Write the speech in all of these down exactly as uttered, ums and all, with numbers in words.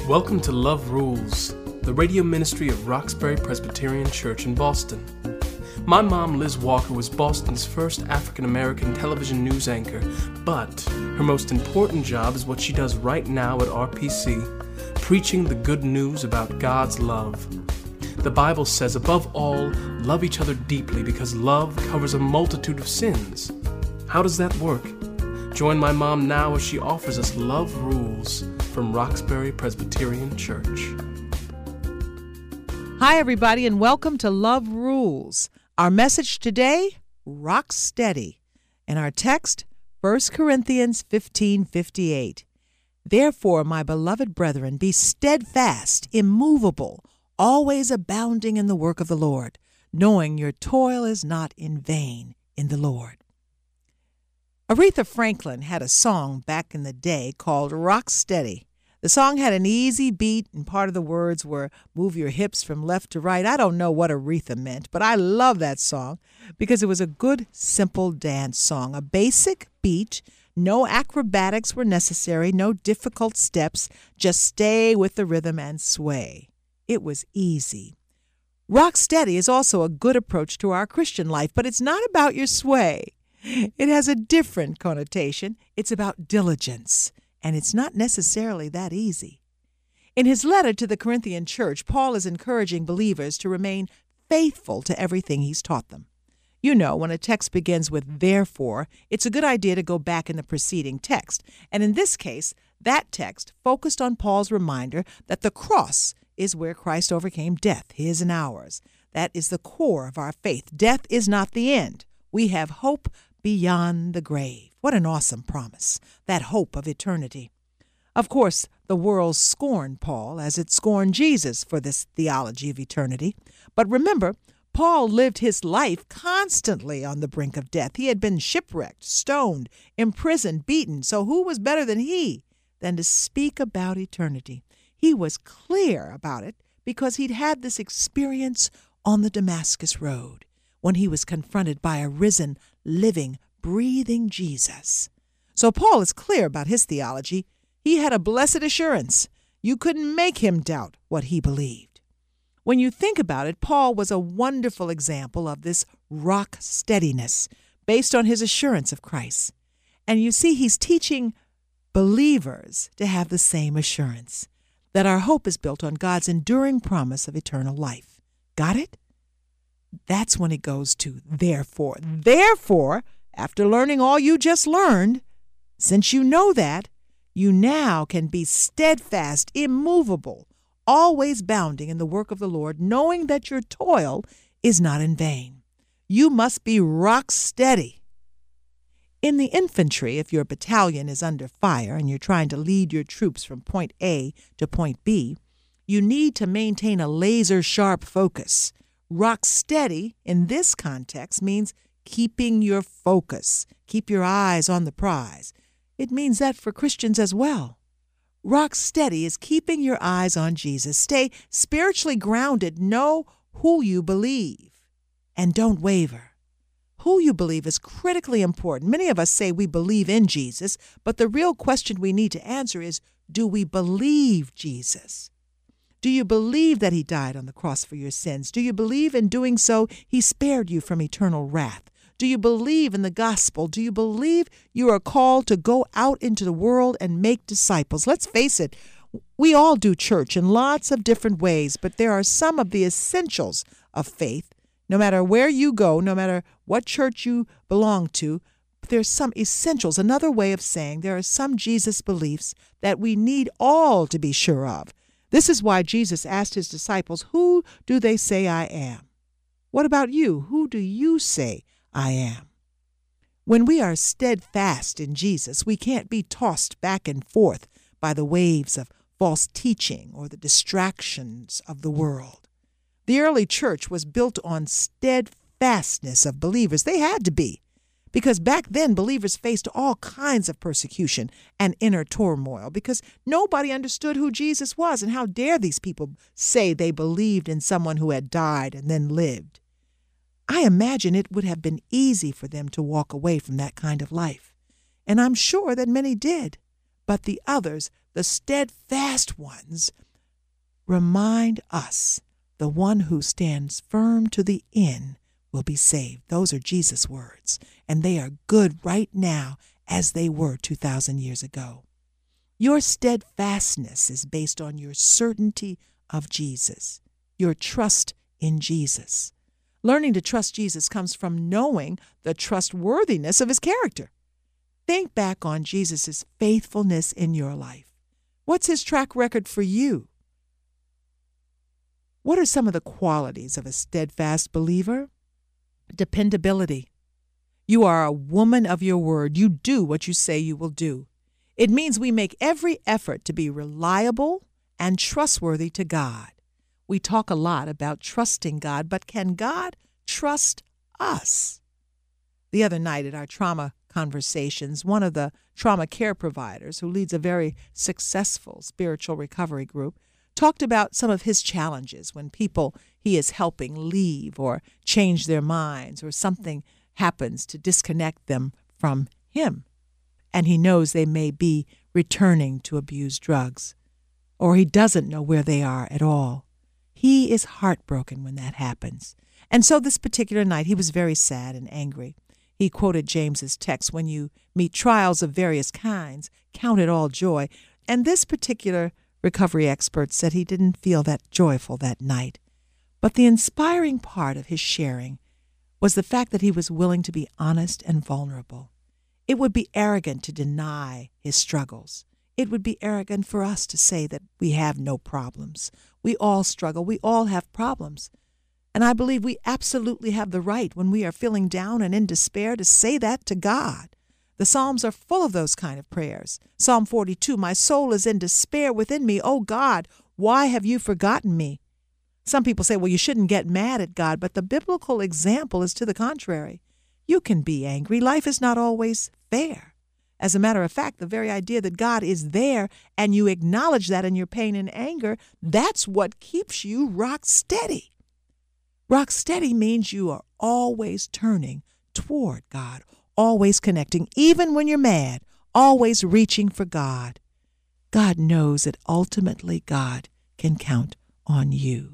Welcome to Love Rules, the radio ministry of Roxbury Presbyterian Church in Boston. My mom, Liz Walker, was Boston's first African-American television news anchor, but her most important job is what she does right now at R P C, preaching the good news about God's love. The Bible says, above all, love each other deeply because love covers a multitude of sins. How does that work? Join my mom now as she offers us Love Rules from Roxbury Presbyterian Church. Hi, everybody, and welcome to Love Rules. Our message today, rock steady. And our text, First Corinthians fifteen fifty-eight. Therefore, my beloved brethren, be steadfast, immovable, always abounding in the work of the Lord, knowing your toil is not in vain in the Lord. Aretha Franklin had a song back in the day called Rock Steady. The song had an easy beat, and part of the words were move your hips from left to right. I don't know what Aretha meant, but I love that song because it was a good, simple dance song. A basic beat, no acrobatics were necessary, no difficult steps, just stay with the rhythm and sway. It was easy. Rock steady is also a good approach to our Christian life, but it's not about your sway. It has a different connotation. It's about diligence, and it's not necessarily that easy. In his letter to the Corinthian church, Paul is encouraging believers to remain faithful to everything he's taught them. You know, when a text begins with therefore, it's a good idea to go back in the preceding text. And in this case, that text focused on Paul's reminder that the cross is where Christ overcame death, his and ours. That is the core of our faith. Death is not the end. We have hope beyond the grave. What an awesome promise, that hope of eternity. Of course, the world scorned Paul as it scorned Jesus for this theology of eternity. But remember, Paul lived his life constantly on the brink of death. He had been shipwrecked, stoned, imprisoned, beaten. So who was better than he than to speak about eternity? He was clear about it because he'd had this experience on the Damascus Road when he was confronted by a risen, living, breathing Jesus. So Paul is clear about his theology. He had a blessed assurance. You couldn't make him doubt what he believed. When you think about it, Paul was a wonderful example of this rock steadiness based on his assurance of Christ. And you see, he's teaching believers to have the same assurance, that our hope is built on God's enduring promise of eternal life. Got it? That's when it goes to therefore. Therefore, after learning all you just learned, since you know that, you now can be steadfast, immovable, always bounding in the work of the Lord, knowing that your toil is not in vain. You must be rock steady. In the infantry, if your battalion is under fire and you're trying to lead your troops from point A to point B, you need to maintain a laser-sharp focus. Rock steady in this context means keeping your focus. Keep your eyes on the prize. It means that for Christians as well. Rock steady is keeping your eyes on Jesus. Stay spiritually grounded. Know who you believe and don't waver. Who you believe is critically important. Many of us say we believe in Jesus, but the real question we need to answer is, do we believe Jesus? Do you believe that he died on the cross for your sins? Do you believe in doing so he spared you from eternal wrath? Do you believe in the gospel? Do you believe you are called to go out into the world and make disciples? Let's face it, we all do church in lots of different ways, but there are some of the essentials of faith. No matter where you go, no matter what church you belong to, there's some essentials. Another way of saying there are some Jesus beliefs that we need all to be sure of. This is why Jesus asked his disciples, who do they say I am? What about you? Who do you say I am? When we are steadfast in Jesus, we can't be tossed back and forth by the waves of false teaching or the distractions of the world. The early church was built on steadfastness of believers. They had to be, because back then believers faced all kinds of persecution and inner turmoil because nobody understood who Jesus was, and how dare these people say they believed in someone who had died and then lived. I imagine it would have been easy for them to walk away from that kind of life, and I'm sure that many did. But the others the steadfast ones remind us the one who stands firm to the end will be saved. Those are Jesus' words, and they are good right now as they were two thousand years ago. Your steadfastness is based on your certainty of Jesus, your trust in Jesus. Learning to trust Jesus comes from knowing the trustworthiness of his character. Think back on Jesus' faithfulness in your life. What's his track record for you? What are some of the qualities of a steadfast believer? Dependability. You are a woman of your word. You do what you say you will do. It means we make every effort to be reliable and trustworthy to God. We talk a lot about trusting God, but can God trust us? The other night at our trauma conversations, one of the trauma care providers, who leads a very successful spiritual recovery group, talked about some of his challenges when people he is helping leave or change their minds, or something happens to disconnect them from him, and he knows they may be returning to abuse drugs, or he doesn't know where they are at all. He is heartbroken when that happens. And so this particular night, he was very sad and angry. He quoted James's text, when you meet trials of various kinds, count it all joy. And this particular recovery expert said he didn't feel that joyful that night. But the inspiring part of his sharing was the fact that he was willing to be honest and vulnerable. It would be arrogant to deny his struggles. It would be arrogant for us to say that we have no problems. We all struggle. We all have problems. And I believe we absolutely have the right, when we are feeling down and in despair, to say that to God. The Psalms are full of those kind of prayers. Psalm forty-two, my soul is in despair within me. Oh God, why have you forgotten me? Some people say, well, you shouldn't get mad at God, but the biblical example is to the contrary. You can be angry. Life is not always fair. As a matter of fact, the very idea that God is there and you acknowledge that in your pain and anger, that's what keeps you rock steady. Rock steady means you are always turning toward God, always connecting, even when you're mad, always reaching for God. God knows that ultimately God can count on you.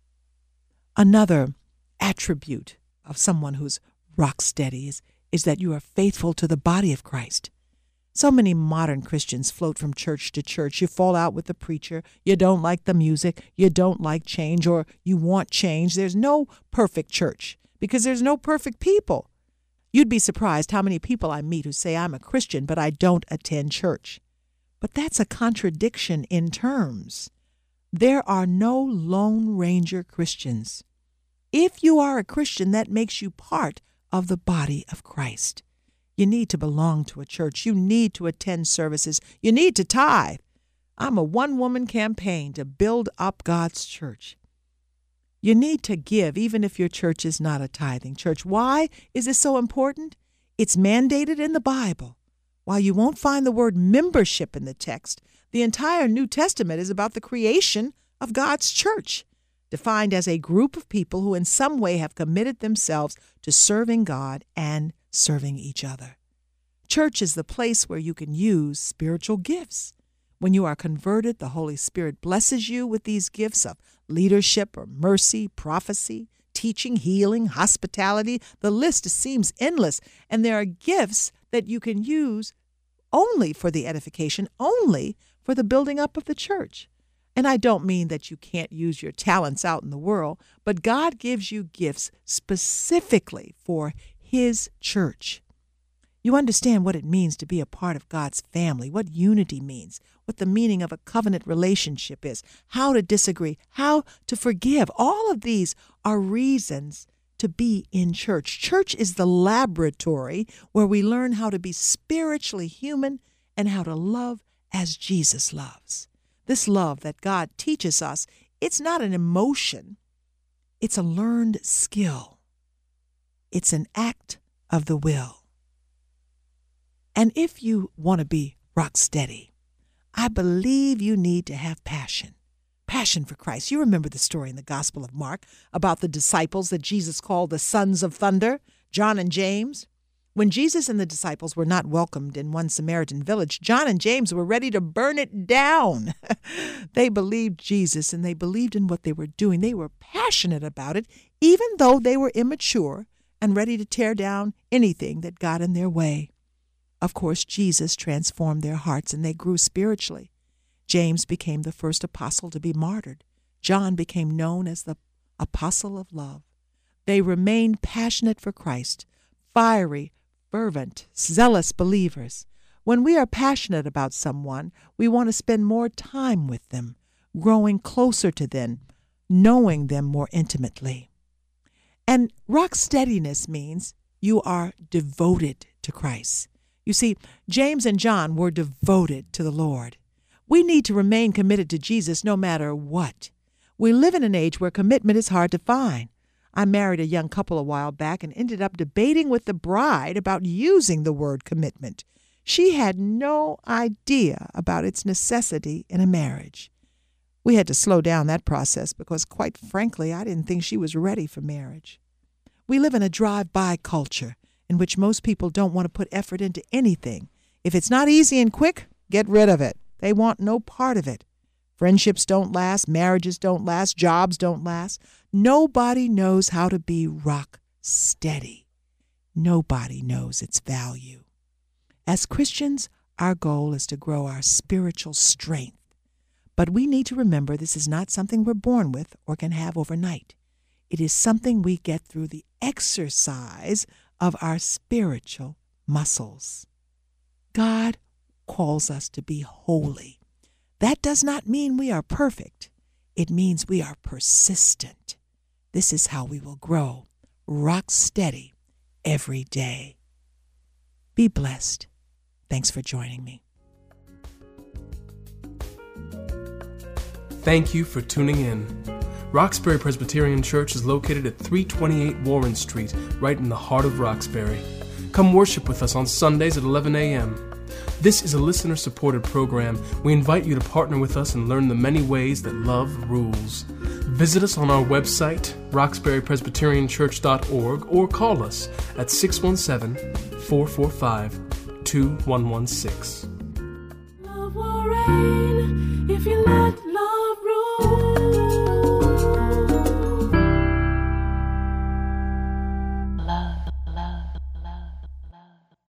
Another attribute of someone who's rock steady is, is that you are faithful to the body of Christ. So many modern Christians float from church to church. You fall out with the preacher. You don't like the music. You don't like change, or you want change. There's no perfect church because there's no perfect people. You'd be surprised how many people I meet who say, I'm a Christian, but I don't attend church. But that's a contradiction in terms. There are no Lone Ranger Christians. If you are a Christian, that makes you part of the body of Christ. You need to belong to a church. You need to attend services. You need to tithe. I'm a one-woman campaign to build up God's church. You need to give, even if your church is not a tithing church. Why is this so important? It's mandated in the Bible. While you won't find the word membership in the text, the entire New Testament is about the creation of God's church, defined as a group of people who in some way have committed themselves to serving God and serving each other. Church is the place where you can use spiritual gifts. When you are converted, the Holy Spirit blesses you with these gifts of leadership or mercy, prophecy, teaching, healing, hospitality. The list seems endless, and there are gifts that you can use only for the edification, only for the building up of the church. And I don't mean that you can't use your talents out in the world, but God gives you gifts specifically for His church. You understand what it means to be a part of God's family, what unity means, what the meaning of a covenant relationship is, how to disagree, how to forgive. All of these are reasons to be in church. Church is the laboratory where we learn how to be spiritually human and how to love as Jesus loves. This love that God teaches us, it's not an emotion. It's a learned skill. It's an act of the will. And if you want to be rock steady, I believe you need to have passion. Passion for Christ. You remember the story in the Gospel of Mark about the disciples that Jesus called the sons of thunder, John and James. When Jesus and the disciples were not welcomed in one Samaritan village, John and James were ready to burn it down. They believed Jesus and they believed in what they were doing. They were passionate about it, even though they were immature and ready to tear down anything that got in their way. Of course, Jesus transformed their hearts and they grew spiritually. James became the first apostle to be martyred. John became known as the apostle of love. They remained passionate for Christ, fiery, fervent, zealous believers. When we are passionate about someone, we want to spend more time with them, growing closer to them, knowing them more intimately. And rock steadiness means you are devoted to Christ. You see, James and John were devoted to the Lord. We need to remain committed to Jesus no matter what. We live in an age where commitment is hard to find. I married a young couple a while back and ended up debating with the bride about using the word commitment. She had no idea about its necessity in a marriage. We had to slow down that process because, quite frankly, I didn't think she was ready for marriage. We live in a drive-by culture in which most people don't want to put effort into anything. If it's not easy and quick, get rid of it. They want no part of it. Friendships don't last, marriages don't last, jobs don't last. Nobody knows how to be rock steady. Nobody knows its value. As Christians, our goal is to grow our spiritual strength. But we need to remember this is not something we're born with or can have overnight. It is something we get through the exercise of our spiritual muscles. God calls us to be holy. That does not mean we are perfect. It means we are persistent. This is how we will grow, rock steady, every day. Be blessed. Thanks for joining me. Thank you for tuning in. Roxbury Presbyterian Church is located at three twenty-eight Warren Street, right in the heart of Roxbury. Come worship with us on Sundays at eleven a.m. This is a listener-supported program. We invite you to partner with us and learn the many ways that love rules. Visit us on our website, roxbury presbyterian church dot org, or call us at six one seven, four four five, two one one six. Love will reign.